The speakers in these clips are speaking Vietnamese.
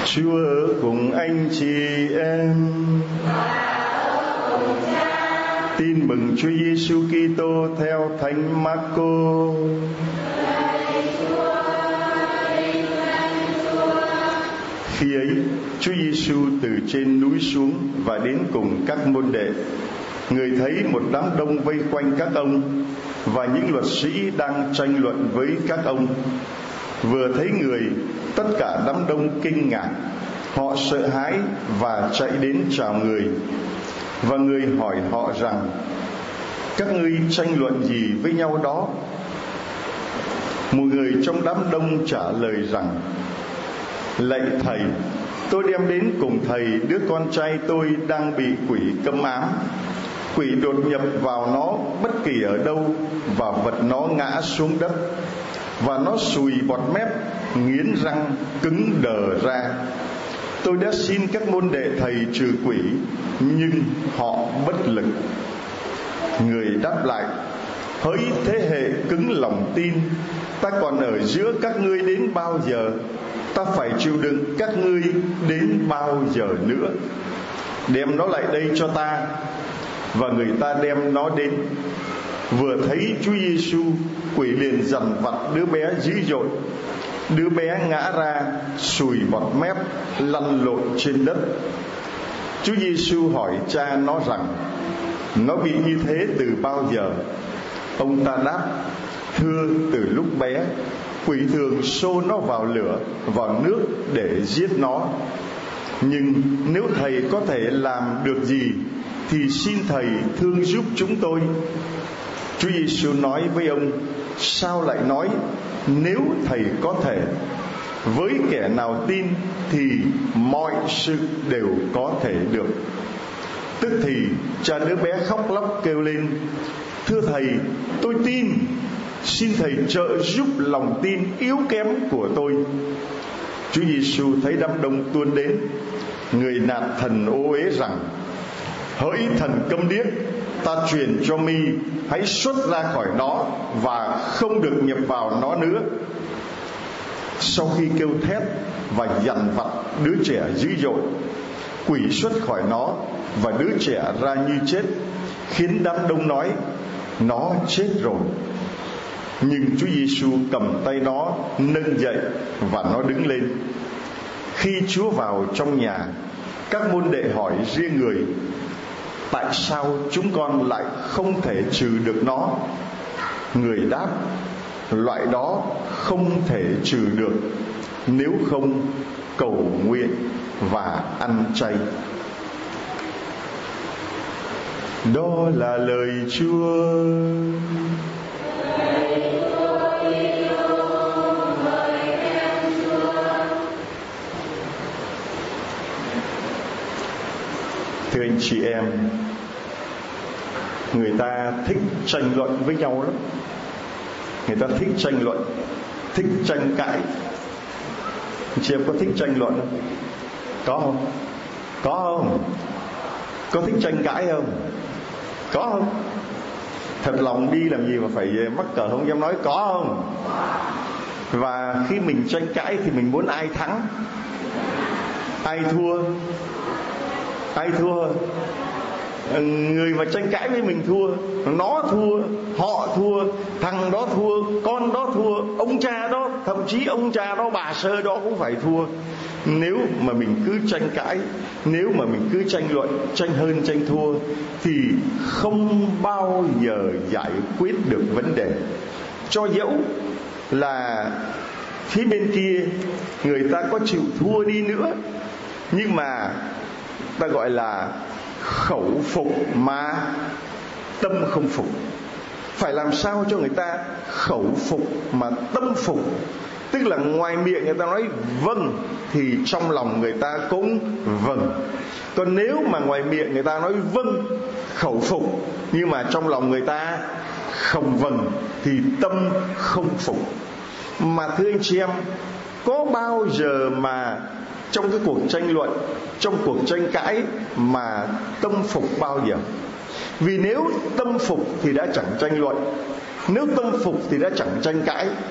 Chúa ở cùng anh chị em. Tin mừng Chúa Giêsu Kitô theo Thánh Marco. Khi ấy, Chúa Giêsu từ trên núi xuống và đến cùng các môn đệ. Người thấy một đám đông vây quanh các ông, và những luật sĩ đang tranh luận với các ông. Vừa thấy người, tất cả đám đông kinh ngạc, họ sợ hãi và chạy đến chào người. Và người hỏi họ rằng: các ngươi tranh luận gì với nhau đó? Một người trong đám đông trả lời rằng: lạy thầy, tôi đem đến cùng thầy đứa con trai tôi đang bị quỷ câm ám. Quỷ đột nhập vào nó bất kỳ ở đâu và vật nó ngã xuống đất, và nó sùi bọt mép, nghiến răng, cứng đờ ra. Tôi đã xin các môn đệ thầy trừ quỷ, nhưng họ bất lực. Người đáp lại: hỡi thế hệ cứng lòng tin, ta còn ở giữa các ngươi đến bao giờ? Ta phải chịu đựng các ngươi đến bao giờ nữa? Đem nó lại đây cho ta. Và người ta đem nó đến. Vừa thấy Chúa Giêsu, quỷ liền dằn vặt đứa bé dữ dội. Đứa bé ngã ra, sùi bọt mép, lăn lộn trên đất. Chúa Giêsu hỏi cha nó rằng: nó bị như thế từ bao giờ? Ông ta đáp: thưa, từ lúc bé. Quỷ thường xô nó vào lửa, vào nước để giết nó. Nhưng nếu thầy có thể làm được gì thì xin thầy thương giúp chúng tôi. Chúa Giêsu nói với ông: sao lại nói nếu thầy có thể? Với kẻ nào tin thì mọi sự đều có thể được. Tức thì cha đứa bé khóc lóc kêu lên: thưa thầy, tôi tin, xin thầy trợ giúp lòng tin yếu kém của tôi. Chúa Giêsu thấy đám đông tuôn đến, người nạt thần ô uế rằng: hỡi thần câm điếc, ta truyền cho mi, hãy xuất ra khỏi nó và không được nhập vào nó nữa. Sau khi kêu thét và dằn vặt đứa trẻ dữ dội, quỷ xuất khỏi nó và đứa trẻ ra như chết, khiến đám đông nói: nó chết rồi. Nhưng Chúa Giêsu cầm tay nó nâng dậy và nó đứng lên. Khi Chúa vào trong nhà, các môn đệ hỏi riêng người: tại sao chúng con lại không thể trừ được nó? Người đáp: loại đó không thể trừ được, nếu không cầu nguyện và ăn chay. Đó là lời Chúa. Thưa anh chị em, người ta thích tranh luận với nhau lắm. Người ta thích tranh luận, thích tranh cãi. Anh chị em có thích tranh luận không? Có không? Có không? Có thích tranh cãi không? Có không? Thật lòng đi làm gì mà phải mắc cỡ không dám nói có không? Và khi mình tranh cãi thì mình muốn ai thắng? Ai thua? Ai thua? Người mà tranh cãi với mình thua, nó thua, họ thua, thằng đó thua, con đó thua, ông cha đó, thậm chí ông cha đó, bà sơ đó cũng phải thua. Nếu mà mình cứ tranh cãi, nếu mà mình cứ tranh luận, tranh hơn tranh thua, thì không bao giờ giải quyết được vấn đề. Cho dẫu là phía bên kia người ta có chịu thua đi nữa, nhưng mà ta gọi là khẩu phục mà tâm không phục. Phải làm sao cho người ta khẩu phục mà tâm phục? Tức là ngoài miệng người ta nói vâng thì trong lòng người ta cũng vâng. Còn nếu mà ngoài miệng người ta nói vâng, khẩu phục, nhưng mà trong lòng người ta không vâng, thì tâm không phục. Mà thưa anh chị em, có bao giờ mà trong cái cuộc tranh luận, trong cuộc tranh cãi mà tâm phục bao giờ? Vì nếu tâm phục thì đã chẳng tranh luận, nếu tâm phục thì đã chẳng tranh cãi.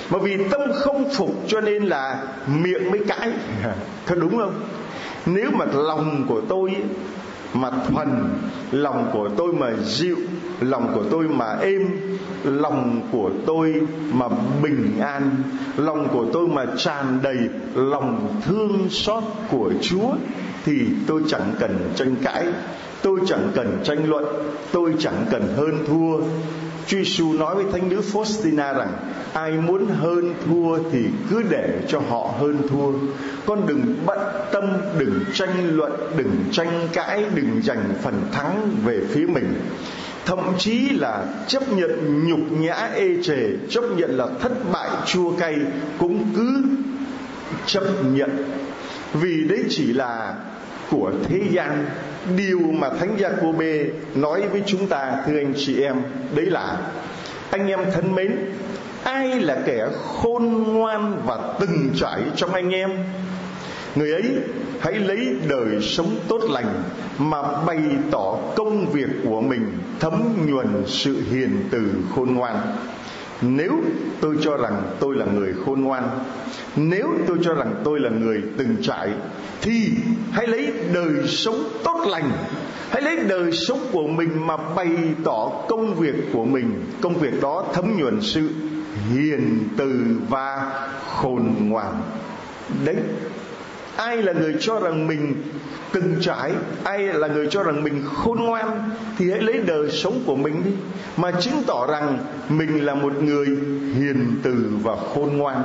Mà vì tâm không phục cho nên là miệng mới cãi. Có đúng không? Nếu mà lòng của tôi mà thuần, lòng của tôi mà dịu, lòng của tôi mà êm, lòng của tôi mà bình an, lòng của tôi mà tràn đầy lòng thương xót của Chúa, thì tôi chẳng cần tranh cãi, tôi chẳng cần tranh luận, tôi chẳng cần hơn thua. Chúa Giêsu nói với thánh nữ Faustina rằng ai muốn hơn thua thì cứ để cho họ hơn thua. Con đừng bận tâm, đừng tranh luận, đừng tranh cãi, đừng giành phần thắng về phía mình. Thậm chí là chấp nhận nhục nhã ê chề, chấp nhận là thất bại chua cay, cũng cứ chấp nhận. Vì đấy chỉ là của thế gian. Điều mà Thánh Gia-cô-bê nói với chúng ta, thưa anh chị em, đấy là: anh em thân mến, ai là kẻ khôn ngoan và từng trải trong anh em, người ấy hãy lấy đời sống tốt lành mà bày tỏ công việc của mình, thấm nhuần sự hiền từ khôn ngoan. Nếu tôi cho rằng tôi là người khôn ngoan, nếu tôi cho rằng tôi là người từng trải, thì hãy lấy đời sống tốt lành, hãy lấy đời sống của mình mà bày tỏ công việc của mình. Công việc đó thấm nhuần sự hiền từ và khôn ngoan. Đấy, ai là người cho rằng mình từng trải, ai là người cho rằng mình khôn ngoan, thì hãy lấy đời sống của mình đi mà chứng tỏ rằng mình là một người hiền từ và khôn ngoan.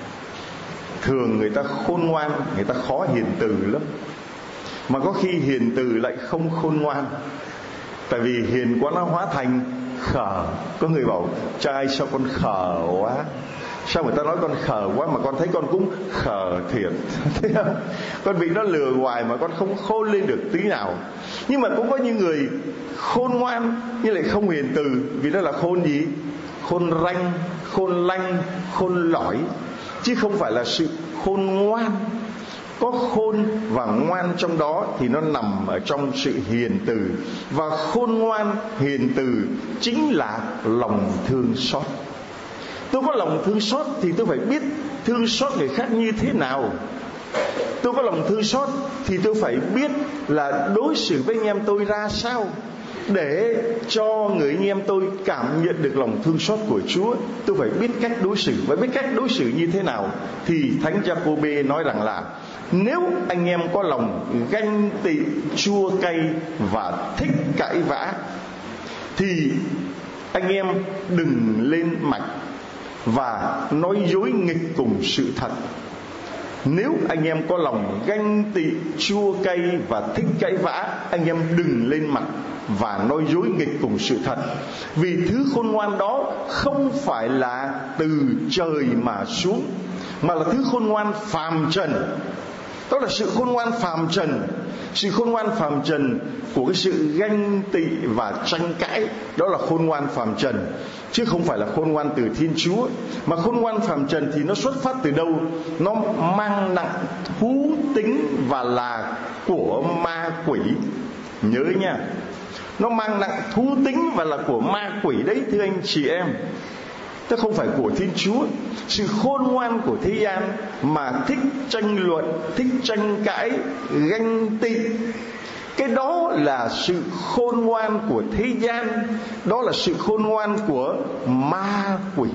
Thường người ta khôn ngoan, người ta khó hiền từ lắm. Mà có khi hiền từ lại không khôn ngoan. Tại vì hiền quá nó hóa thành khờ. Có người bảo: trai sao con khờ quá. Sao người ta nói con khờ quá mà con thấy con cũng khờ thiệt. Thấy không? Con bị nó lừa hoài mà con không khôn lên được tí nào. Nhưng mà cũng có những người khôn ngoan nhưng lại không hiền từ. Vì nó là khôn gì? Khôn ranh, khôn lanh, khôn lỏi, chứ không phải là sự khôn ngoan. Có khôn và ngoan trong đó thì nó nằm ở trong sự hiền từ. Và khôn ngoan, hiền từ chính là lòng thương xót. Tôi có lòng thương xót thì tôi phải biết thương xót người khác như thế nào. Tôi có lòng thương xót thì tôi phải biết là đối xử với anh em tôi ra sao, để cho người anh em tôi cảm nhận được lòng thương xót của Chúa. Tôi phải biết cách đối xử. Và biết cách đối xử như thế nào thì Thánh Gia-cô-bê nói rằng là: nếu anh em có lòng ganh tị, chua cay và thích cãi vã, thì anh em đừng lên mạch và nói dối nghịch cùng sự thật. Nếu anh em có lòng ganh tị, chua cay và thích cãi vã, anh em đừng lên mặt và nói dối nghịch cùng sự thật. Vì thứ khôn ngoan đó không phải là từ trời mà xuống, mà là thứ khôn ngoan phàm trần. Đó là sự khôn ngoan phàm trần. Sự khôn ngoan phàm trần của cái sự ganh tị và tranh cãi, đó là khôn ngoan phàm trần, chứ không phải là khôn ngoan từ Thiên Chúa. Mà khôn ngoan phàm trần thì nó xuất phát từ đâu? Nó mang nặng thú tính và là của ma quỷ. Nhớ nha, nó mang nặng thú tính và là của ma quỷ đấy, thưa anh chị em. Nó không phải của Thiên Chúa. Sự khôn ngoan của thế gian mà thích tranh luận, thích tranh cãi, ganh tị, cái đó là sự khôn ngoan của thế gian. Đó là sự khôn ngoan của ma quỷ.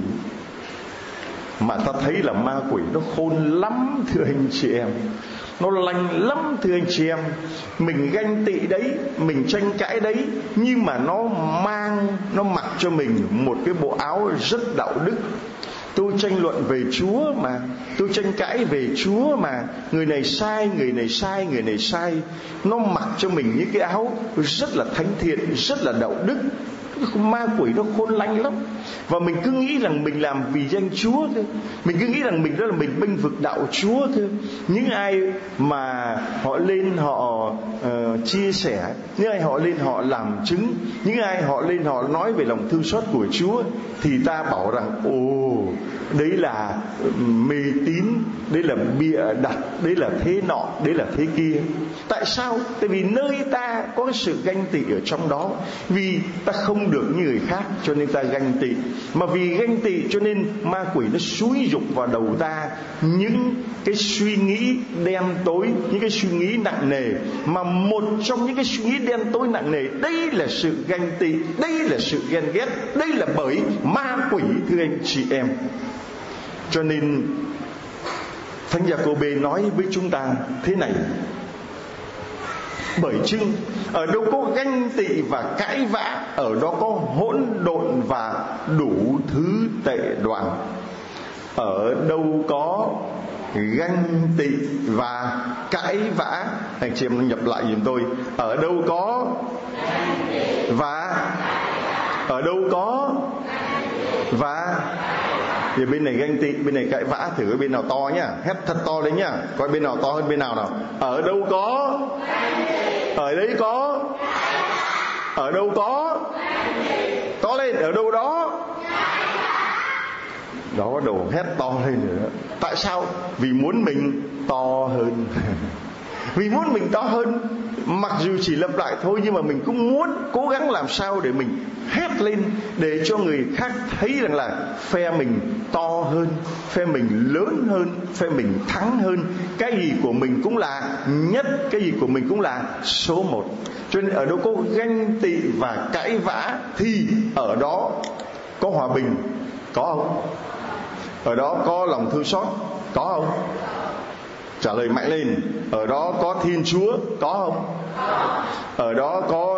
Mà ta thấy là ma quỷ nó khôn lắm, thưa anh chị em. Nó lành lắm, thưa anh chị em. Mình ganh tị đấy, mình tranh cãi đấy, nhưng mà nó mặc cho mình một cái bộ áo rất đạo đức. Tôi tranh luận về Chúa mà, tôi tranh cãi về Chúa mà, người này sai, người này sai, người này sai. Nó mặc cho mình những cái áo rất là thánh thiện, rất là đạo đức. Ma quỷ nó khôn lanh lắm. Và mình cứ nghĩ rằng mình làm vì danh Chúa thôi. Mình cứ nghĩ rằng mình đó là mình bênh vực đạo Chúa thôi. Những ai mà họ lên họ chia sẻ, những ai họ lên họ làm chứng, những ai họ lên họ nói về lòng thương xót của Chúa, thì ta bảo rằng ồ, đấy là mê tín, đấy là bịa đặt, đấy là thế nọ, đấy là thế kia. Tại sao? Tại vì nơi ta có cái sự ganh tị ở trong đó. Vì ta không được như người khác cho nên ta ganh tị. Mà vì ganh tị cho nên ma quỷ nó xúi giục vào đầu ta những cái suy nghĩ đen tối, những cái suy nghĩ nặng nề. Mà một trong những cái suy nghĩ đen tối nặng nề, đây là sự ganh tị, đây là sự ghen ghét, đây là bởi ma quỷ, thưa anh chị em. Cho nên Thánh Giacôbê nói với chúng ta thế này: bởi chưng ở đâu có ganh tị và cãi vã, ở đó có hỗn độn và đủ thứ tệ đoan. Ở đâu có ganh tị và cãi vã, anh chị em nhập lại giùm tôi: ở đâu có và ở đâu có và. Thì bên này ganh tị, bên này cãi vã, thử cái bên nào to nhá, hét thật to lên nhá, coi bên nào to hơn bên nào nào. Ở đâu có, ở đấy có, ở đâu có, to lên, ở đâu đó. Đó bắt đầu hét to lên nữa. Tại sao? Vì muốn mình to hơn. Vì muốn mình to hơn, mặc dù chỉ lặp lại thôi, nhưng mà mình cũng muốn cố gắng làm sao để mình hét lên, để cho người khác thấy rằng là phe mình to hơn, phe mình lớn hơn, phe mình thắng hơn. Cái gì của mình cũng là nhất, cái gì của mình cũng là số một. Cho nên ở đâu có ganh tị và cãi vã thì ở đó có hòa bình, có không? Ở đó có lòng thương xót, có không? Trả lời mạnh lên. Ở đó có Thiên Chúa, có không? Ở đó có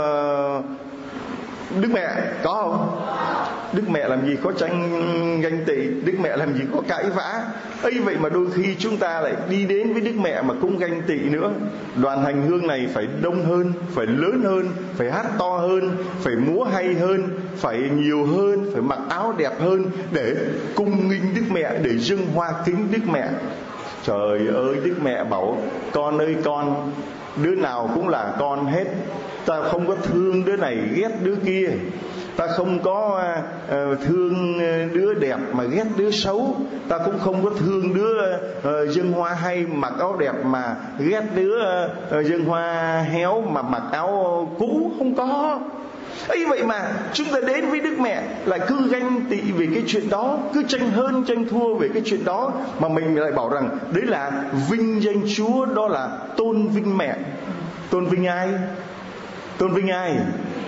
Đức Mẹ, có không? Đức Mẹ làm gì có tranh ganh tị, Đức Mẹ làm gì có cãi vã. Ấy vậy mà đôi khi chúng ta lại đi đến với Đức Mẹ mà cũng ganh tị nữa. Đoàn hành hương này phải đông hơn, phải lớn hơn, phải hát to hơn, phải múa hay hơn, phải nhiều hơn, phải mặc áo đẹp hơn, để cung nghinh Đức Mẹ, để dâng hoa kính Đức Mẹ. Trời ơi, Đức Mẹ bảo: con ơi con, đứa nào cũng là con hết. Ta không có thương đứa này ghét đứa kia, ta không có thương đứa đẹp mà ghét đứa xấu, ta cũng không có thương đứa dâng hoa hay mặc áo đẹp mà ghét đứa dâng hoa héo mà mặc áo cũ. Không có. Ấy vậy mà chúng ta đến với Đức Mẹ lại cứ ganh tị về cái chuyện đó, cứ tranh hơn tranh thua về cái chuyện đó, mà mình lại bảo rằng đấy là vinh danh Chúa, đó là tôn vinh mẹ. Tôn vinh ai? Tôn vinh ai?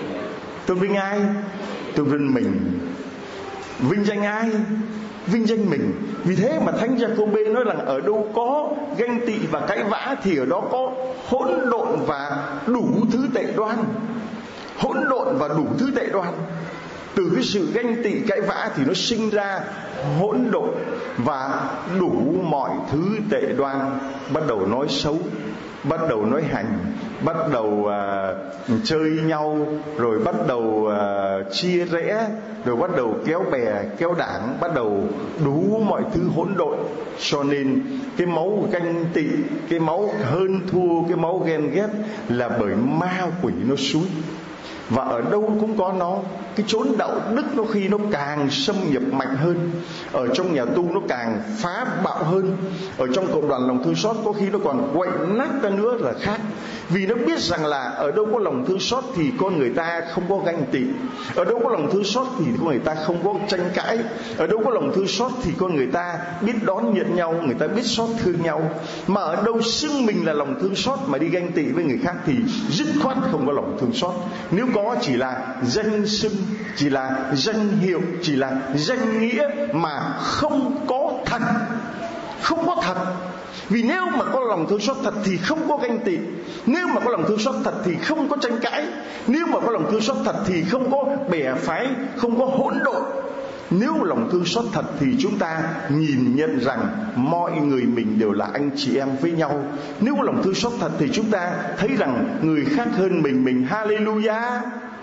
Tôn vinh ai? Tôn vinh mình. Vinh danh ai? Vinh danh mình. Vì thế mà Thánh Giacôbê nói rằng ở đâu có ganh tị và cãi vã thì ở đó có hỗn độn và đủ thứ tệ đoan. Hỗn độn và đủ thứ tệ đoan. Từ cái sự ganh tị cãi vã thì nó sinh ra hỗn độn và đủ mọi thứ tệ đoan. Bắt đầu nói xấu, bắt đầu nói hành, bắt đầu chơi nhau, rồi bắt đầu chia rẽ, rồi bắt đầu kéo bè kéo đảng, bắt đầu đủ mọi thứ hỗn độn. Cho nên cái máu ganh tị, cái máu hơn thua, cái máu ghen ghét là bởi ma quỷ nó xúi. Và ở đâu cũng có nó. Cái chốn đạo đức nó khi nó càng xâm nhập mạnh hơn, ở trong nhà tu nó càng phá bạo hơn, ở trong cộng đoàn lòng thương xót có khi nó còn quậy nát ra nữa là khác. Vì nó biết rằng là ở đâu có lòng thương xót thì con người ta không có ganh tị, ở đâu có lòng thương xót thì con người ta không có tranh cãi, ở đâu có lòng thương xót thì con người ta biết đón nhận nhau, người ta biết xót thương nhau. Mà ở đâu xưng mình là lòng thương xót mà đi ganh tị với người khác thì dứt khoát không có lòng thương xót. Nếu có chỉ là danh xưng, chỉ là danh hiệu, chỉ là danh nghĩa mà không có thật. Không có thật. Vì nếu mà có lòng thương xót thật thì không có ganh tị, nếu mà có lòng thương xót thật thì không có tranh cãi, nếu mà có lòng thương xót thật thì không có bè phái, không có hỗn độn. Nếu lòng thương xót thật thì chúng ta nhìn nhận rằng mọi người mình đều là anh chị em với nhau. Nếu có lòng thương xót thật thì chúng ta thấy rằng người khác hơn mình hallelujah.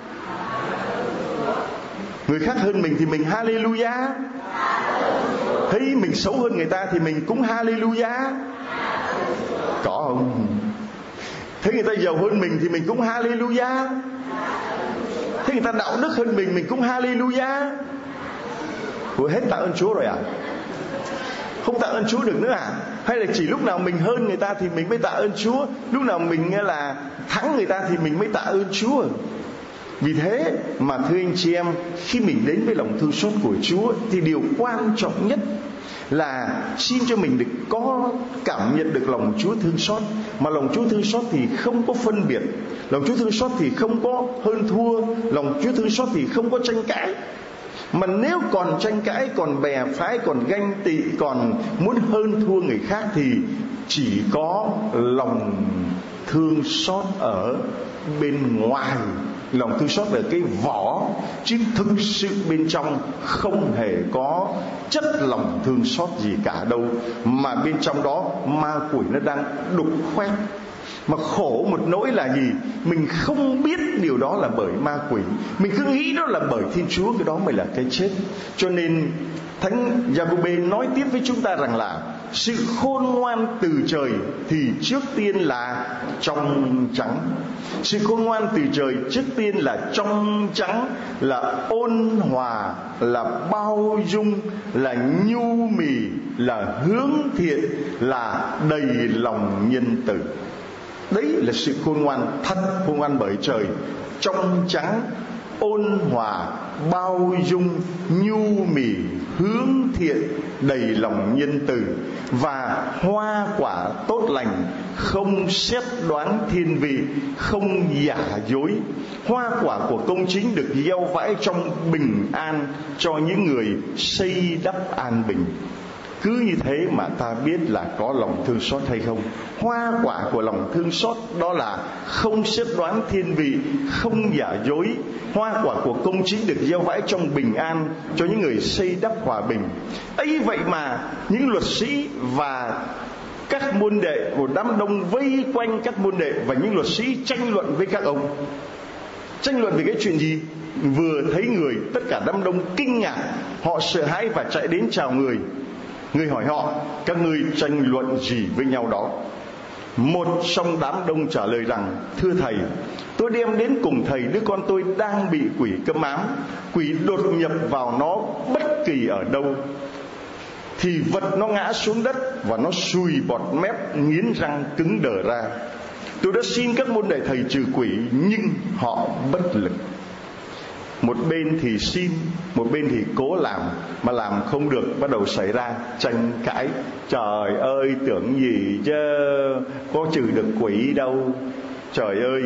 Người khác hơn mình thì mình hallelujah. Thấy mình xấu hơn người ta thì mình cũng hallelujah. Có không? Thấy người ta giàu hơn mình thì mình cũng hallelujah. Thấy người ta đạo đức hơn mình cũng hallelujah. Ủa, hết tạ ơn Chúa rồi à? Không tạ ơn Chúa được nữa à? Hay là chỉ lúc nào mình hơn người ta thì mình mới tạ ơn Chúa, lúc nào mình là thắng người ta thì mình mới tạ ơn Chúa? Vì thế mà thưa anh chị em, khi mình đến với lòng thương xót của Chúa thì điều quan trọng nhất là xin cho mình được có cảm nhận được lòng Chúa thương xót. Mà lòng Chúa thương xót thì không có phân biệt, lòng Chúa thương xót thì không có hơn thua, lòng Chúa thương xót thì không có tranh cãi. Mà nếu còn tranh cãi, còn bè phái, còn ganh tị, còn muốn hơn thua người khác thì chỉ có lòng thương xót ở bên ngoài, lòng thương xót ở cái vỏ, chứ thực sự bên trong không hề có chất lòng thương xót gì cả đâu. Mà bên trong đó ma quỷ nó đang đục khoét. Mà khổ một nỗi là gì? Mình không biết điều đó là bởi ma quỷ, mình cứ nghĩ đó là bởi Thiên Chúa, cái đó mới là cái chết. Cho nên Thánh Giacôbê nói tiếp với chúng ta rằng là sự khôn ngoan từ trời thì trước tiên là trong trắng. Sự khôn ngoan từ trời trước tiên là trong trắng, là ôn hòa, là bao dung, là nhu mì, là hướng thiện, là đầy lòng nhân từ. Đấy là sự khôn ngoan thật, khôn ngoan bởi trời. Trong trắng, ôn hòa, bao dung, nhu mì, hướng thiện, đầy lòng nhân từ, và hoa quả tốt lành, không xét đoán thiên vị, không giả dối. Hoa quả của công chính được gieo vãi trong bình an cho những người xây đắp an bình. Cứ như thế mà ta biết là có lòng thương xót hay không. Hoa quả của lòng thương xót đó là không xét đoán thiên vị, không giả dối. Hoa quả của công chính được gieo vãi trong bình an cho những người xây đắp hòa bình. ấy vậy mà những luật sĩ và các môn đệ của đám đông vây quanh các môn đệ và những luật sĩ tranh luận với các ông. Tranh luận về cái chuyện gì? Vừa thấy người, tất cả đám đông kinh ngạc, họ sợ hãi và chạy đến chào người. Người hỏi họ: các ngươi tranh luận gì với nhau đó? Một trong đám đông trả lời rằng: thưa thầy, tôi đem đến cùng thầy đứa con tôi đang bị quỷ câm ám. Quỷ đột nhập vào nó bất kỳ ở đâu thì vật nó ngã xuống đất và nó sùi bọt mép, nghiến răng cứng đờ ra. Tôi đã xin các môn đệ thầy trừ quỷ nhưng họ bất lực. Một bên thì xin, một bên thì cố làm, mà làm không được, bắt đầu xảy ra tranh cãi. Trời ơi, tưởng gì chứ có trừ được quỷ đâu. Trời ơi,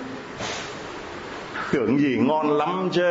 tưởng gì ngon lắm chứ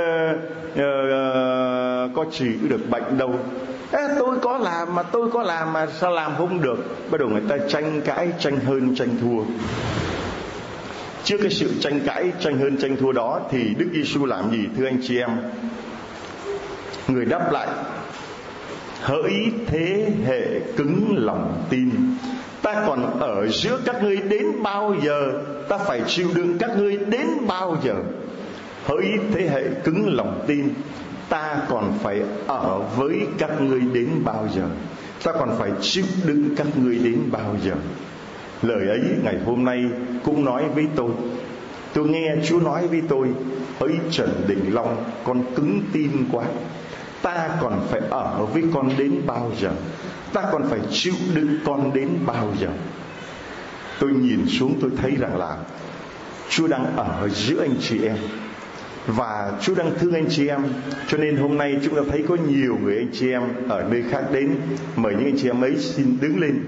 có trừ được bệnh đâu. Tôi có làm mà sao làm không được. Bắt đầu người ta tranh cãi, tranh hơn tranh thua. Trước cái sự tranh cãi, tranh hơn tranh thua đó thì Đức Giêsu làm gì thưa anh chị em? Người đáp lại: hỡi thế hệ cứng lòng tin, ta còn ở giữa các ngươi đến bao giờ? Ta phải chịu đựng các ngươi đến bao giờ? Hỡi thế hệ cứng lòng tin, ta còn phải ở với các ngươi đến bao giờ? Ta còn phải chịu đựng các ngươi đến bao giờ? Lời ấy ngày hôm nay cũng nói với tôi. Tôi nghe Chúa nói với tôi: hỡi Trần Đình Long, con cứng tin quá. Ta còn phải ở với con đến bao giờ? Ta còn phải chịu đựng con đến bao giờ? Tôi nhìn xuống, tôi thấy rằng là Chúa đang ở giữa anh chị em, và Chúa đang thương anh chị em. Cho nên hôm nay chúng ta thấy có nhiều người anh chị em ở nơi khác đến. Mời những anh chị em ấy xin đứng lên.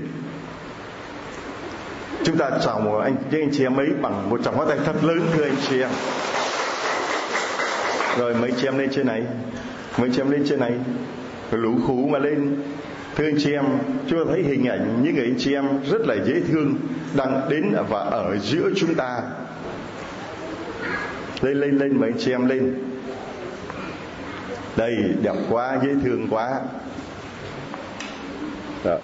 Chúng ta chào một những anh chị em ấy bằng một tràng pháo tay thật lớn thưa anh chị em. Rồi mấy chị em lên trên này, mấy chị em lên trên này, rồi lũ khú mà lên. Thưa anh chị em, chúng ta thấy hình ảnh những người anh chị em rất là dễ thương đang đến và ở giữa chúng ta. Lên mấy chị em lên. Đây, đẹp quá, dễ thương quá. Rồi.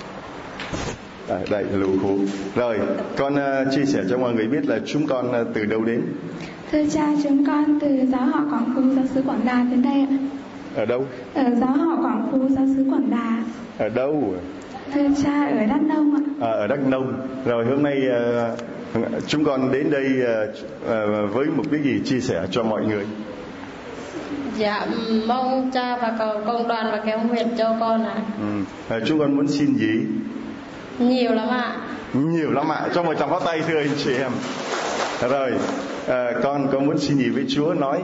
Đây lũ khú. Rồi con chia sẻ cho mọi người biết là chúng con từ đâu đến. Thưa cha, chúng con từ giáo họ Quảng Phú, giáo xứ Quảng Đà đến đây ạ. Ở đâu? Ở giáo họ Quảng Phú, giáo xứ Quảng Đà. Ở đâu? Thưa cha, ở Đắk Nông ạ. Ở Đắk Nông. Rồi hôm nay chúng con đến đây với mục đích gì chia sẻ cho mọi người? Dạ, mong cha và cầu công đoàn và kéo nguyện cho con ạ. Chúng con muốn xin gì? Nhiều lắm ạ. Nhiều lắm ạ. Cho một tràng pháo tay thưa anh chị em. Rồi, con có muốn xin gì với Chúa nói?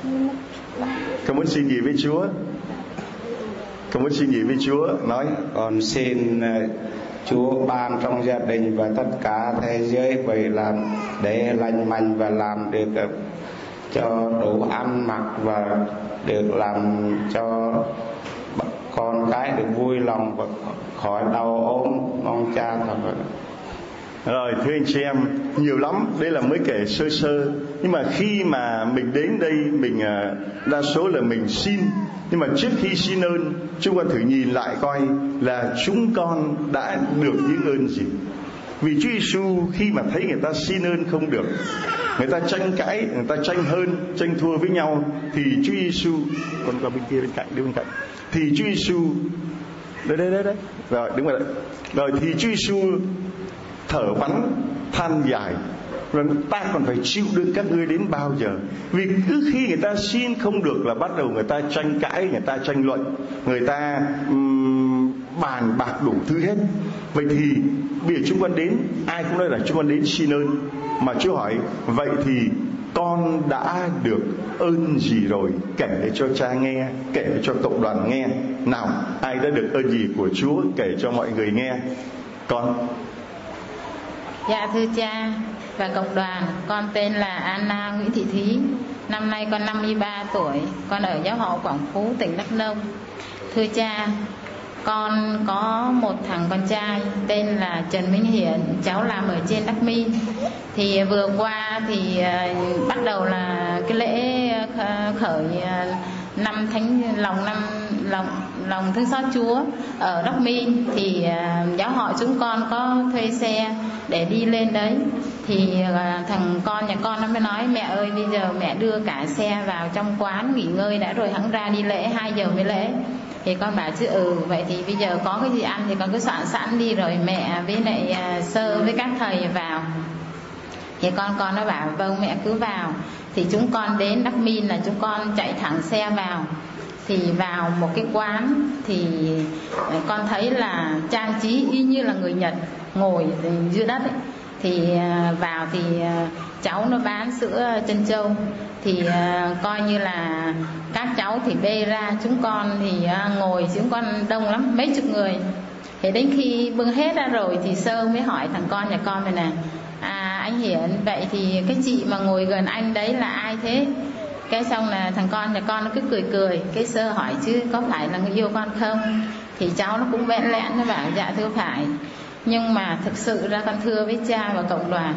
Con muốn xin gì với Chúa? Con muốn xin gì với Chúa nói? Con xin Chúa ban trong gia đình và tất cả thế giới vậy làm để lành mạnh và làm được cho đủ ăn mặc và được làm cho con cái được vui lòng và khỏi đau ốm. Mong cha thật. Rồi thưa anh chị em, nhiều lắm, đây là mới kể sơ sơ. Nhưng mà khi mà mình đến đây, mình đa số là mình xin. Nhưng mà trước khi xin ơn, chúng con thử nhìn lại coi là chúng con đã được những ơn gì. Vì Chúa Giêsu khi mà thấy người ta xin ơn không được, người ta tranh cãi, người ta tranh hơn, tranh thua với nhau, thì Chúa Giêsu, con qua bên kia bên cạnh, đi bên cạnh, thì Chúa Giêsu đấy, rồi đứng vào đây, rồi thì Chúa Giêsu thở vắng than dài, rồi ta còn phải chịu đựng các ngươi đến bao giờ? Vì cứ khi người ta xin không được là bắt đầu người ta tranh cãi, người ta tranh luận, người ta bàn bạc đủ thứ hết. Vậy thì bây giờ chúng con đến, ai cũng nói là chúng con đến xin ơn, mà Chúa hỏi vậy thì con đã được ơn gì rồi? Kể cho cha nghe, kể cho cộng đoàn nghe. Nào, ai đã được ơn gì của Chúa kể cho mọi người nghe? Con. Dạ thưa cha và cộng đoàn, con tên là Anna Nguyễn Thị Thúy. Năm nay con 53 tuổi, con ở giáo họ Quảng Phú, tỉnh Đắk Nông. Thưa cha, con có một thằng con trai tên là Trần Minh Hiển, cháu làm ở trên Đắk Minh. Thì vừa qua thì bắt đầu là cái lễ khởi năm thánh lòng thương xót Chúa ở Đắk Minh, thì giáo họ chúng con có thuê xe để đi lên đấy. Thì thằng con nhà con nó mới nói mẹ ơi, bây giờ mẹ đưa cả xe vào trong quán nghỉ ngơi đã rồi hẵng ra đi lễ, 2 giờ mới lễ. Thì con bảo chứ vậy thì bây giờ có cái gì ăn thì con cứ soạn sẵn đi rồi mẹ với lại sơ với các thầy vào. Thì con nó bảo vâng mẹ cứ vào. Thì chúng con đến Đắk Minh là chúng con chạy thẳng xe vào. Thì vào một cái quán thì con thấy là trang trí y như là người Nhật ngồi dưới đất ấy. Thì vào thì cháu nó bán sữa trân châu. Thì coi như là các cháu thì bê ra, chúng con thì ngồi, chúng con đông lắm, mấy chục người. Thì đến khi bưng hết ra rồi thì sơ mới hỏi thằng con nhà con này nè, anh Hiển, vậy thì cái chị mà ngồi gần anh đấy là ai thế? Cái xong là thằng con nhà con nó cứ cười. Cái sơ hỏi chứ có phải là người yêu con không? Thì cháu nó cũng bẽn lẽn, nó bảo dạ thưa phải. Nhưng mà thực sự ra con thưa với cha và cộng đoàn,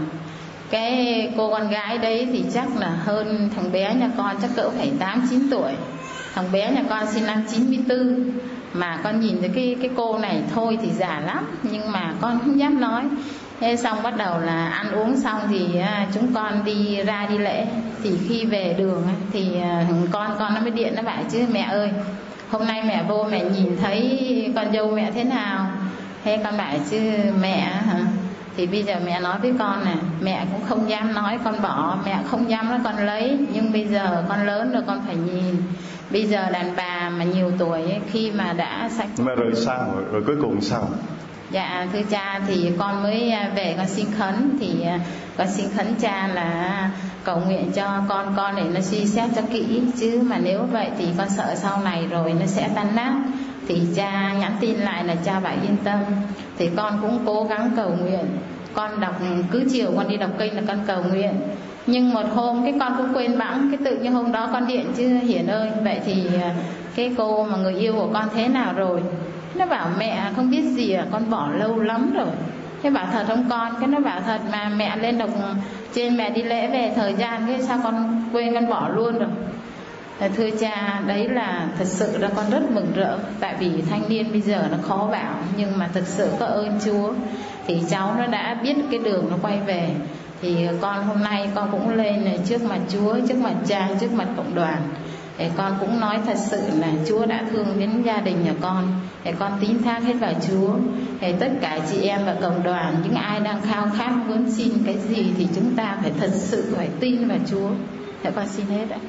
cái cô con gái đấy thì chắc là hơn thằng bé nhà con, chắc cỡ phải 8-9 tuổi. Thằng bé nhà con sinh năm 94. Mà con nhìn thấy cái cô này thôi thì già lắm, nhưng mà con không dám nói. Thế xong bắt đầu là ăn uống xong thì chúng con đi ra đi lễ. Thì khi về đường thì con nó mới điện, nó bảo chứ mẹ ơi, hôm nay mẹ vô mẹ nhìn thấy con dâu mẹ thế nào? Thế con bảo chứ mẹ hả? Thì bây giờ mẹ nói với con nè, mẹ cũng không dám nói con bỏ, mẹ không dám nói con lấy. Nhưng bây giờ con lớn rồi con phải nhìn. Bây giờ đàn bà mà nhiều tuổi ấy, khi mà đã sạch. Mà rồi sao? Rồi cuối cùng sao? Dạ thưa cha, thì con mới về con xin khấn. Thì con xin khấn cha là cầu nguyện cho con để nó suy xét cho kỹ. Chứ mà nếu vậy thì con sợ sau này rồi nó sẽ tan nát. Thì cha nhắn tin lại là cha bảo yên tâm. Thì con cũng cố gắng cầu nguyện. Con đọc, cứ chiều con đi đọc kinh là con cầu nguyện. Nhưng một hôm cái con cũng quên bẵng. Cái tự như hôm đó con điện chứ Hiển ơi, vậy thì cái cô mà người yêu của con thế nào rồi? Nó bảo mẹ không biết gì con bỏ lâu lắm rồi. Thế bảo thật không con? Cái nó bảo thật, mà mẹ lên đọc trên mẹ đi lễ về thời gian, cái sao con quên con bỏ luôn rồi. Thưa cha, đấy là thật sự là con rất mừng rỡ. Tại vì thanh niên bây giờ nó khó bảo, nhưng mà thực sự có ơn Chúa. Thì cháu nó đã biết cái đường nó quay về. Thì con hôm nay con cũng lên trước mặt Chúa, trước mặt cha, trước mặt cộng đoàn. Để con cũng nói thật sự là Chúa đã thương đến gia đình nhà con. Để con tín thác hết vào Chúa. Để tất cả chị em và cộng đoàn, những ai đang khao khát muốn xin cái gì thì chúng ta phải thật sự phải tin vào Chúa. Để con xin hết ạ.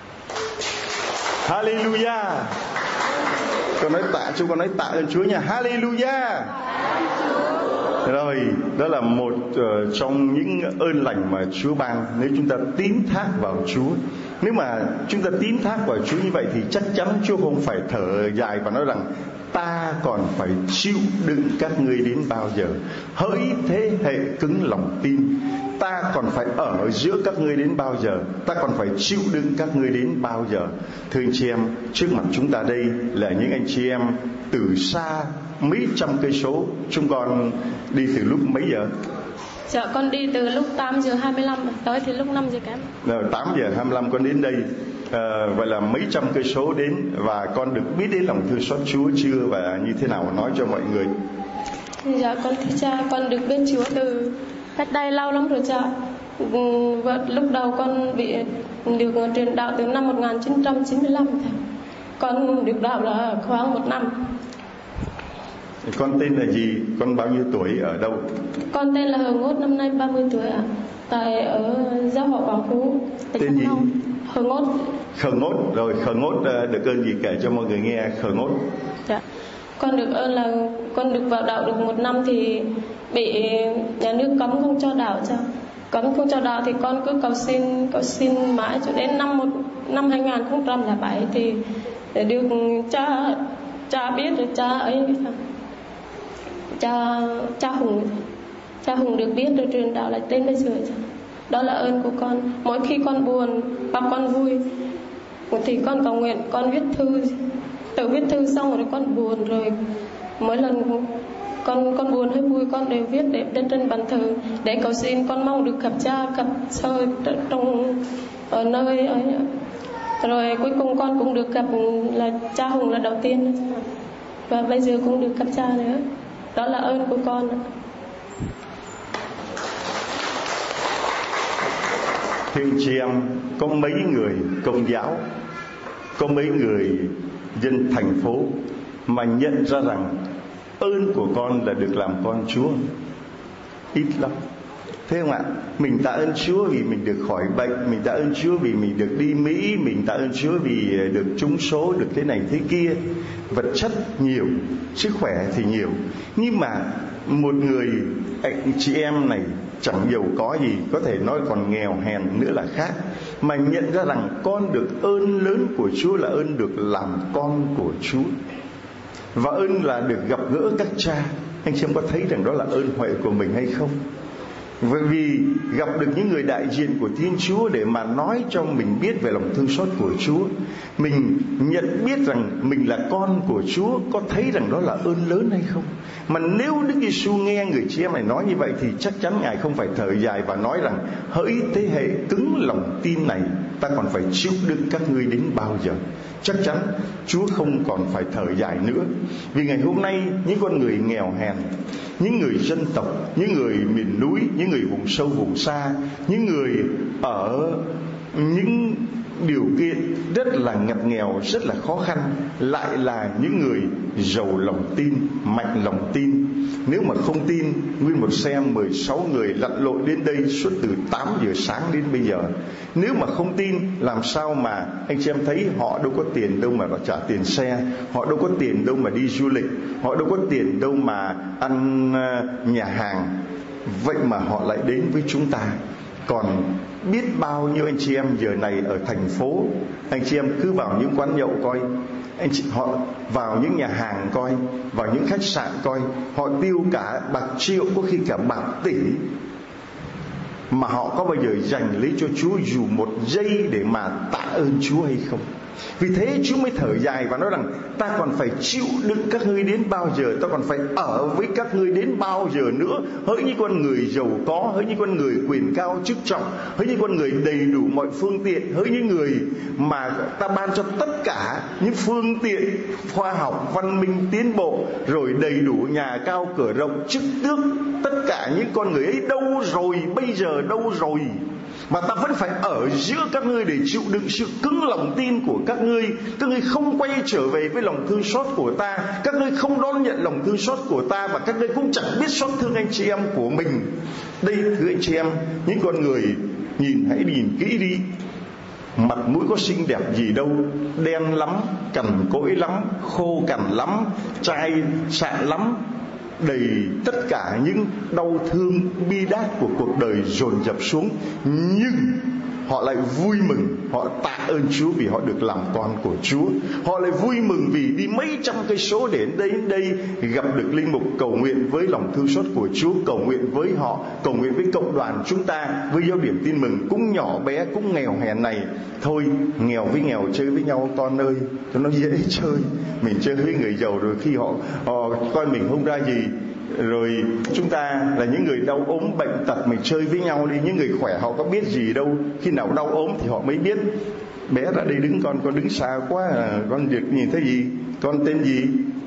Hallelujah. Con nói tạ, chúng con nói tạ ơn Chúa nha. Hallelujah. Rồi, đó là một trong những ơn lành mà Chúa ban nếu chúng ta tín thác vào Chúa. Nếu mà chúng ta tín thác vào Chúa như vậy thì chắc chắn Chúa không phải thở dài và nói rằng ta còn phải chịu đựng các ngươi đến bao giờ. Hỡi thế hệ cứng lòng tin, ta còn phải ở giữa các ngươi đến bao giờ, ta còn phải chịu đựng các ngươi đến bao giờ. Thưa anh chị em, trước mặt chúng ta đây là những anh chị em từ xa mấy trăm cây số. Chúng con đi từ lúc mấy giờ? Dạ con đi từ lúc 8:25 tới thì lúc 5 giờ kém. Rồi 8:25 con đến đây. Vậy là mấy trăm cây số đến, và con được biết đến lòng thương xót Chúa chưa và như thế nào, nói cho mọi người. Dạ con thưa cha, con được biết Chúa từ cách đây lâu lắm rồi cha. Lúc đầu con bị được truyền đạo từ năm 1995. Con được đạo là khoảng 1 năm. Con tên là gì? Con bao nhiêu tuổi, ở đâu? Con tên là Hờ Ngốt, năm nay 30 tuổi ạ. Tại ở giáo họ Quảng Phú. Tên gì? Hờ Ngốt. Khờ Ngốt. Rồi Khờ Ngốt được ơn gì kể cho mọi người nghe. Khờ Ngốt. Dạ. Con được ơn là con được vào đạo được 1 năm thì bị nhà nước cấm không cho đạo cha. Cấm không cho đạo thì con cứ cầu xin mãi cho đến năm 2007 thì để được cha biết được cha ấy, cha Hùng được biết được truyền đạo lại tên bây giờ. Đó là ơn của con. Mỗi khi con buồn hoặc con vui thì con cầu nguyện, con viết thư, tự viết thư xong rồi con buồn, rồi mỗi lần con buồn hay vui con đều viết để lên trên bàn thờ để cầu xin. Con mong được gặp cha, gặp sơ trong ở nơi ấy. Rồi cuối cùng con cũng được gặp là cha Hùng là đầu tiên, và bây giờ cũng được gặp cha nữa. Đó là ơn của con. Thưa anh chị em, có mấy người Công giáo, có mấy người dân thành phố mà nhận ra rằng ơn của con là được làm con Chúa? Ít lắm. Thế không ạ? Mình tạ ơn Chúa vì mình được khỏi bệnh, mình tạ ơn Chúa vì mình được đi Mỹ, mình tạ ơn Chúa vì được trúng số, được thế này thế kia. Vật chất nhiều, sức khỏe thì nhiều. Nhưng mà một người anh chị em này chẳng giàu có gì, có thể nói còn nghèo hèn nữa là khác, mà nhận ra rằng con được ơn lớn của Chúa là ơn được làm con của Chúa, và ơn là được gặp gỡ các cha. Anh chị em có thấy rằng đó là ơn huệ của mình hay không? Bởi vì gặp được những người đại diện của Thiên Chúa để mà nói cho mình biết về lòng thương xót của Chúa, mình nhận biết rằng mình là con của Chúa, có thấy rằng đó là ơn lớn hay không? Mà nếu Đức Giêsu nghe người chị em này nói như vậy thì chắc chắn Ngài không phải thở dài và nói rằng hỡi thế hệ cứng lòng tin này, ta còn phải chịu đựng các ngươi đến bao giờ. Chắc chắn Chúa không còn phải thở dài nữa. Vì ngày hôm nay những con người nghèo hèn, những người dân tộc, những người miền núi, những người vùng sâu vùng xa, những người ở những điều kiện rất là ngặt nghèo, rất là khó khăn, lại là những người giàu lòng tin, mạnh lòng tin. Nếu mà không tin, nguyên một xe 16 người lặn lội đến đây suốt từ 8 giờ sáng đến bây giờ. Nếu mà không tin, làm sao mà anh chị em thấy họ đâu có tiền đâu mà trả tiền xe, họ đâu có tiền đâu mà đi du lịch, họ đâu có tiền đâu mà ăn nhà hàng. Vậy mà họ lại đến với chúng ta. Còn biết bao nhiêu anh chị em giờ này ở thành phố, anh chị em cứ vào những quán nhậu coi, họ vào những nhà hàng coi, vào những khách sạn coi, họ tiêu cả bạc triệu, có khi cả bạc tỷ, mà họ có bao giờ dành lấy cho Chúa dù một giây để mà tạ ơn Chúa hay không? Vì thế Chúa mới thở dài và nói rằng ta còn phải chịu đựng các ngươi đến bao giờ, ta còn phải ở với các ngươi đến bao giờ nữa. Hỡi những con người giàu có, hỡi những con người quyền cao chức trọng, hỡi những con người đầy đủ mọi phương tiện, hỡi những người mà ta ban cho tất cả những phương tiện khoa học văn minh tiến bộ, rồi đầy đủ nhà cao cửa rộng chức tước, tất cả những con người ấy đâu rồi, bây giờ đâu rồi? Mà ta vẫn phải ở giữa các ngươi để chịu đựng sự cứng lòng tin của các ngươi. Các ngươi không quay trở về với lòng thương xót của ta, các ngươi không đón nhận lòng thương xót của ta, và các ngươi cũng chẳng biết xót thương anh chị em của mình. Đây thưa anh chị em, những con người hãy nhìn kỹ đi, mặt mũi có xinh đẹp gì đâu, đen lắm, cằn cỗi lắm, khô cằn lắm, chai sạn lắm, đầy tất cả những đau thương bi đát của cuộc đời dồn dập xuống, nhưng họ lại vui mừng, họ tạ ơn Chúa vì họ được làm con của Chúa. Họ lại vui mừng vì đi mấy trăm cây số để đến đây gặp được linh mục, cầu nguyện với lòng thương xót của Chúa, cầu nguyện với họ, cầu nguyện với cộng đoàn chúng ta, với giáo điểm tin mừng cũng nhỏ bé, cũng nghèo hèn này. Thôi, nghèo với nghèo chơi với nhau con ơi, cho nó dễ chơi. Mình chơi với người giàu rồi khi họ coi mình không ra gì, rồi chúng ta là những người đau ốm bệnh tật, mình chơi với nhau đi. Những người khỏe họ có biết gì đâu, khi nào đau ốm thì họ mới biết. Bé ra đây đứng, con đứng xa quá à. Con việc nhìn thấy gì? Con tên gì?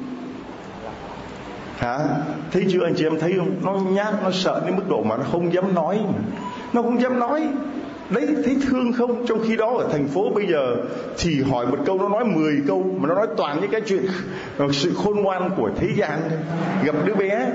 Hả? Thấy chưa anh chị em, thấy không? Nó nhát, nó sợ đến mức độ mà nó không dám nói. Nó không dám nói. Đấy, thấy thương không? Trong khi đó ở thành phố bây giờ thì hỏi một câu nó nói 10 câu, mà nó nói toàn những cái chuyện sự khôn ngoan của thế gian. Gặp đứa bé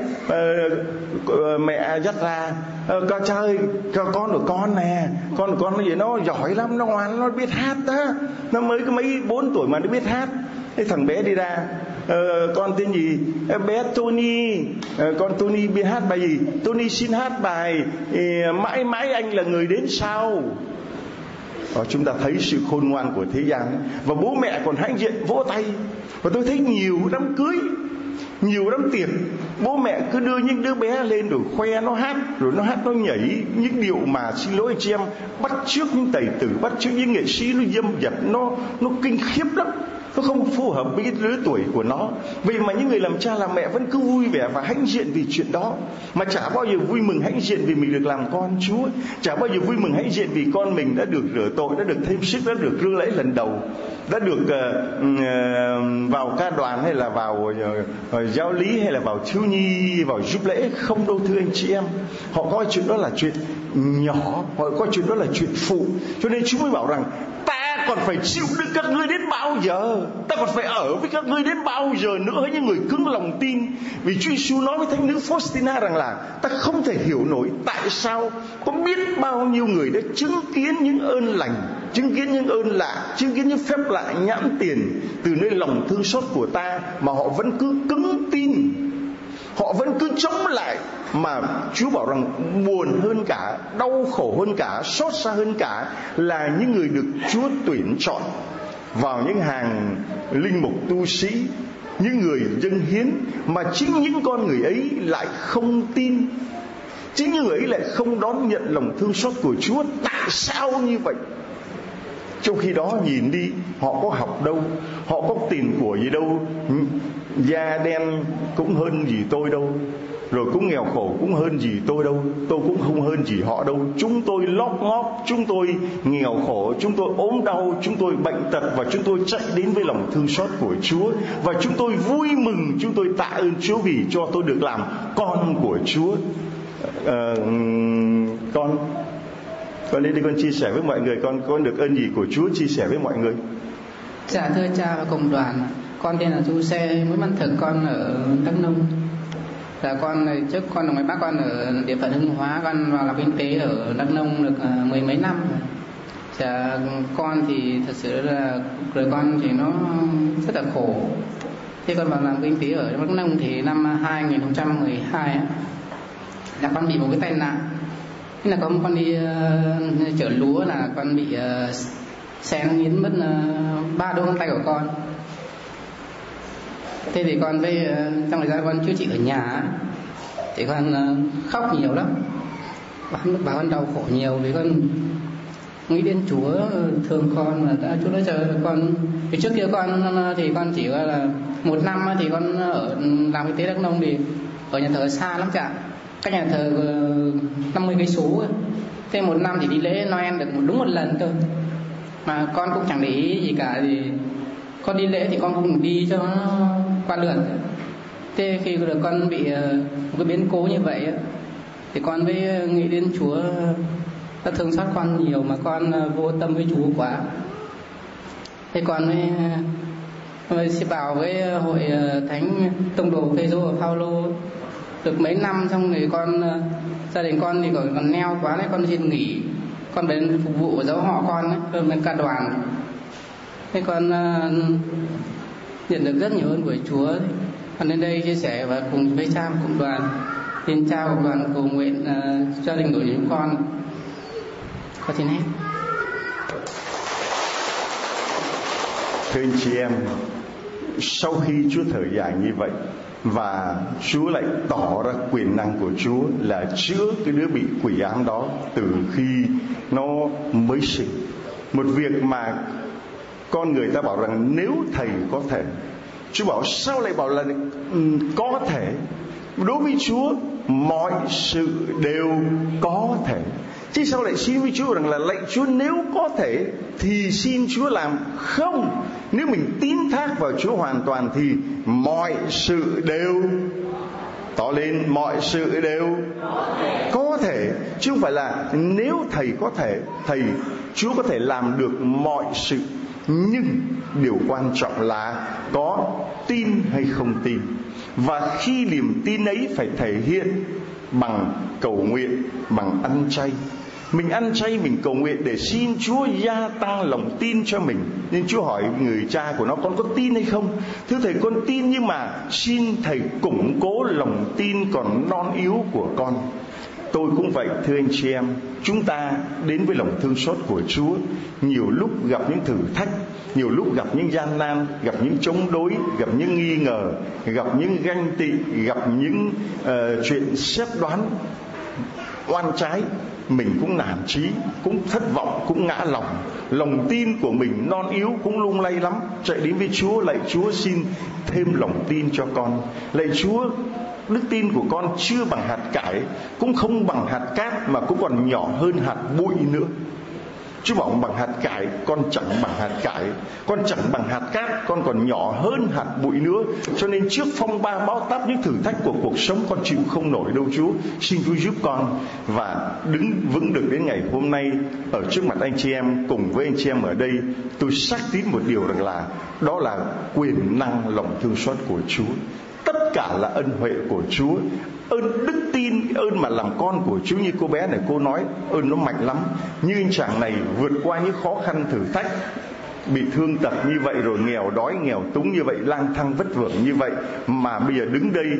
mẹ dắt ra, con chơi con của con nè, con của con nó gì, nó giỏi lắm, nó ngoan, nó biết hát đó, nó mới có mấy 4 tuổi mà nó biết hát. Cái thằng bé đi ra, con tên gì? Bé Tony. Con Tony biết hát bài gì? Tony xin hát bài Mãi mãi anh là người đến sau. Chúng ta thấy sự khôn ngoan của thế gian. Và bố mẹ còn hãnh diện vỗ tay. Và tôi thấy nhiều đám cưới, nhiều đám tiệc, bố mẹ cứ đưa những đứa bé lên rồi khoe nó hát, rồi nó hát nó nhảy những điệu mà xin lỗi chị em, bắt chước những tài tử, bắt chước những nghệ sĩ, nó dâm dật, nó kinh khiếp lắm. Nó không phù hợp với cái lứa tuổi của nó. Vậy mà những người làm cha làm mẹ vẫn cứ vui vẻ và hãnh diện vì chuyện đó, mà chả bao giờ vui mừng hãnh diện vì mình được làm con Chúa, chả bao giờ vui mừng hãnh diện vì con mình đã được rửa tội, đã được thêm sức, đã được rước lễ lần đầu, đã được vào ca đoàn, hay là vào giáo lý, hay là vào thiếu nhi, vào giúp lễ. Không đâu thưa anh chị em. Họ coi chuyện đó là chuyện nhỏ, họ coi chuyện đó là chuyện phụ. Cho nên Chúa mới bảo rằng ta còn phải chịu đựng các ngươi đến bao giờ? Ta còn phải ở với các ngươi đến bao giờ nữa, những người cứng lòng tin? Vì Chúa Giêsu nói với thánh nữ Faustina rằng là ta không thể hiểu nổi tại sao có biết bao nhiêu người đã chứng kiến những ơn lành, chứng kiến những ơn lạ, chứng kiến những phép lạ nhãn tiền từ nơi lòng thương xót của ta, mà họ vẫn cứ cứng tin, họ vẫn cứ chống lại. Mà Chúa bảo rằng buồn hơn cả, đau khổ hơn cả, xót xa hơn cả là những người được Chúa tuyển chọn vào những hàng linh mục tu sĩ, những người dâng hiến, mà chính những con người ấy lại không tin, chính những người ấy lại không đón nhận lòng thương xót của Chúa. Tại sao như vậy? Trong khi đó nhìn đi, họ có học đâu, họ có tiền của gì đâu, da đen cũng hơn gì tôi đâu, rồi cũng nghèo khổ cũng hơn gì tôi đâu, tôi cũng không hơn gì họ đâu. Chúng tôi lóp ngóp, chúng tôi nghèo khổ, chúng tôi ốm đau, chúng tôi bệnh tật, và chúng tôi chạy đến với lòng thương xót của Chúa, và chúng tôi vui mừng, chúng tôi tạ ơn Chúa vì cho tôi được làm con của Chúa. Con lên đây con chia sẻ với mọi người, con được ơn gì của Chúa chia sẻ với mọi người. Dạ thưa cha và cộng đoàn, con tên là Du Xe, Nguyễn Văn Thực, con ở Đắk Nông. Dạ con trước con ở ngoài Bắc, con ở địa phận Hưng Hóa, con vào làm kinh tế ở Đắk Nông được 10 mấy năm. Dạ con thì thật sự là đời con thì nó rất là khổ. Khi con vào làm kinh tế ở Đắk Nông thì năm 2012 là con bị một cái tai nạn. Thế là con đi chở lúa, là con bị xe nó nghiến mất 3 đốt ngón tay của con. Thế thì con với trong thời gian con chữa trị ở nhà thì con khóc nhiều lắm, bà con đau khổ nhiều vì con nghĩ đến Chúa thương con, mà đã Chúa đã cho con. Vì trước kia con thì con chỉ là 1 năm thì con ở làm kinh tế Đắk Nông thì ở nhà thờ xa lắm chả, cách nhà thờ 50 cây số. Thế 1 năm thì đi lễ Noel được đúng 1 lần thôi, mà con cũng chẳng để ý gì cả. Thì con đi lễ thì con cũng đi cho nó qua lượt. Thế khi được con bị một cái biến cố như vậy thì con mới nghĩ đến Chúa đã thương xót con nhiều, mà con vô tâm với Chúa quá. Thế con mới sẽ vào với hội thánh tông đồ Phêrô và Phaolô được mấy năm, xong rồi con gia đình con thì còn neo quá nên con xin nghỉ, con đến phục vụ giáo họ con ấy, bên ca đoàn. Thế con nhận được rất nhiều ơn của Chúa. Con đến đây chia sẻ và cùng với cha cùng đoàn xin cha cùng đoàn cầu nguyện gia đình của chúng con. Con xin hết. Thưa anh chị em, sau khi Chúa thở dài như vậy và Chúa lại tỏ ra quyền năng của Chúa là chữa cái đứa bị quỷ ám đó từ khi nó mới sinh, một việc mà con người ta bảo rằng nếu thầy có thể, Chúa bảo sao lại bảo là có thể? Đối với Chúa mọi sự đều có thể, chứ sao lại xin với Chúa rằng là lạy Chúa nếu có thể thì xin Chúa làm? Không, nếu mình tín thác vào Chúa hoàn toàn thì mọi sự đều tỏ lên, mọi sự đều có thể, chứ không phải là nếu thầy có thể, Chúa có thể làm được mọi sự, nhưng điều quan trọng là có tin hay không tin. Và khi niềm tin ấy phải thể hiện bằng cầu nguyện, bằng ăn chay. Mình ăn chay, mình cầu nguyện để xin Chúa gia tăng lòng tin cho mình. Nên Chúa hỏi người cha của nó, con có tin hay không? Thưa thầy, con tin, nhưng mà xin thầy củng cố lòng tin còn non yếu của con. Tôi cũng vậy thưa anh chị em, chúng ta đến với lòng thương xót của Chúa, nhiều lúc gặp những thử thách, nhiều lúc gặp những gian nan, gặp những chống đối, gặp những nghi ngờ, gặp những ganh tị, gặp những chuyện xét đoán oan trái. Mình cũng nản chí, cũng thất vọng, cũng ngã lòng, lòng tin của mình non yếu, cũng lung lay lắm. Chạy đến với Chúa, lạy Chúa xin thêm lòng tin cho con. Lạy Chúa, đức tin của con chưa bằng hạt cải, cũng không bằng hạt cát, mà cũng còn nhỏ hơn hạt bụi nữa. Chúa bảo bằng hạt cải, con chẳng bằng hạt cải, con chẳng bằng hạt cát, con còn nhỏ hơn hạt bụi nữa. Cho nên trước phong ba bão táp, những thử thách của cuộc sống, con chịu không nổi đâu Chúa. Xin Chúa giúp con và đứng vững được đến ngày hôm nay ở trước mặt anh chị em, cùng với anh chị em ở đây. Tôi xác tín một điều rằng là đó là quyền năng lòng thương xót của Chúa. Tất cả là ân huệ của Chúa, ơn đức tin, ơn mà làm con của Chúa. Như cô bé này cô nói, ơn nó mạnh lắm. Như anh chàng này vượt qua những khó khăn thử thách, bị thương tật như vậy, rồi nghèo đói nghèo túng như vậy, lang thang vất vưởng như vậy, mà bây giờ đứng đây